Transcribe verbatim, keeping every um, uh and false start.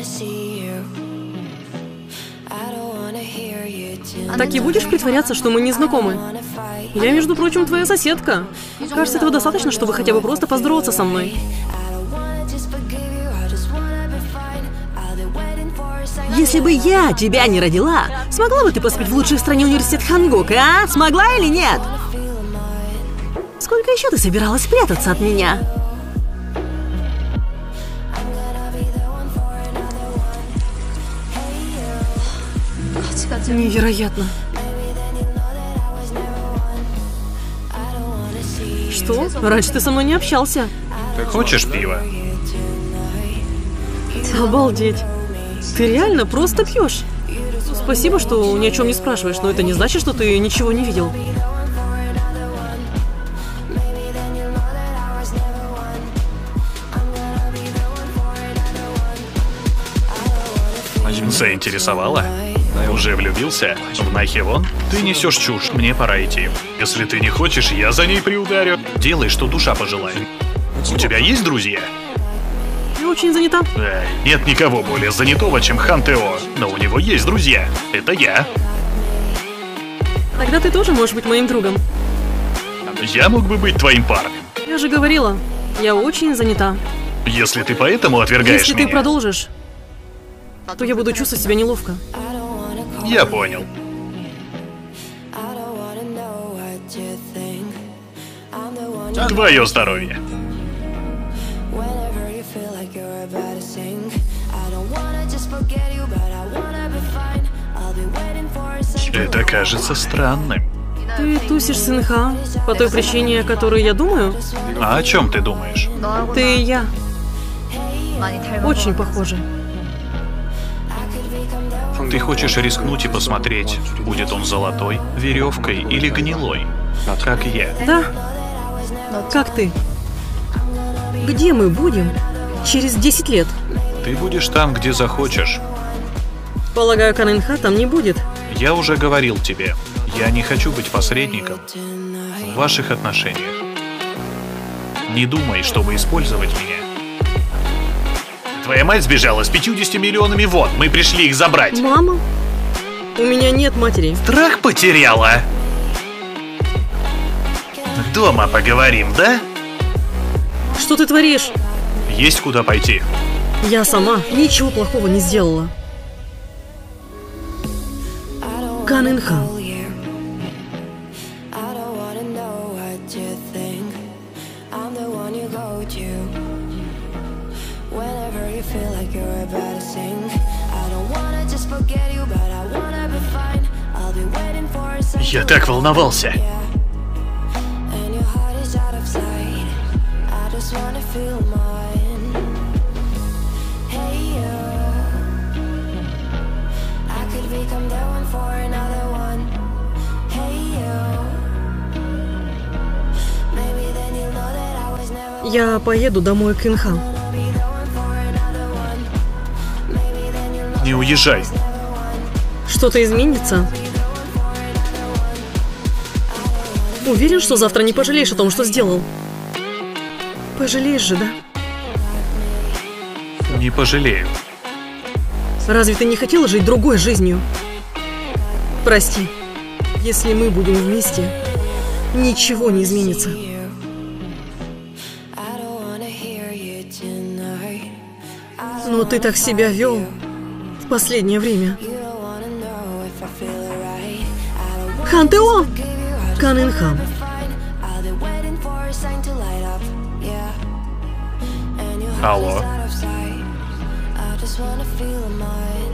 Так и будешь притворяться, что мы не знакомы? Я, между прочим, твоя соседка. Кажется, этого достаточно, чтобы хотя бы просто поздороваться со мной. Если бы я тебя не родила, смогла бы ты поступить в лучший в стране университет Хангук, а? Смогла или нет? Сколько еще ты собиралась прятаться от меня? Невероятно. Что? Раньше ты со мной не общался. Ты хочешь пива? Обалдеть. Ты реально просто пьешь. Спасибо, что ни о чем не спрашиваешь, но это не значит, что ты ничего не видел. Заинтересовала? Уже влюбился? В Нахивон? Ты несешь чушь, мне пора идти. Если ты не хочешь, я за ней приударю. Делай, что душа пожелает. У тебя есть друзья? Я очень занята. Эй, нет никого более занятого, чем Хан Тео. Но у него есть друзья. Это я. Тогда ты тоже можешь быть моим другом. Я мог бы быть твоим парнем. Я же говорила, я очень занята. Если ты поэтому отвергаешь Если меня... ты продолжишь, то я буду чувствовать себя неловко. Я понял. Твое здоровье. Это кажется странным. Ты тусишь с Инха по той причине, о которой я думаю? А о чем ты думаешь? Ты и я. Очень похожи. Ты хочешь рискнуть и посмотреть, будет он золотой, веревкой или гнилой, как я. Да? Как ты? Где мы будем через десять лет? Ты будешь там, где захочешь. Полагаю, Кан Инха там не будет. Я уже говорил тебе, я не хочу быть посредником в ваших отношениях. Не думай, чтобы использовать меня. Твоя мать сбежала с пятьюдесятью миллионами вон, мы пришли их забрать. Мама? У меня нет матери. Страх потеряла? Дома поговорим, да? Что ты творишь? Есть куда пойти. Я сама ничего плохого не сделала. Кан Инха. Я так волновался. Я поеду домой к Инха. Не уезжай. Что-то изменится? Уверен, что завтра не пожалеешь о том, что сделал? Пожалеешь же, да? Не пожалею. Разве ты не хотела жить другой жизнью? Прости, если мы будем вместе, ничего не изменится. Но ты так себя вел в последнее время. Хан Тео! Кан Инха. Алло.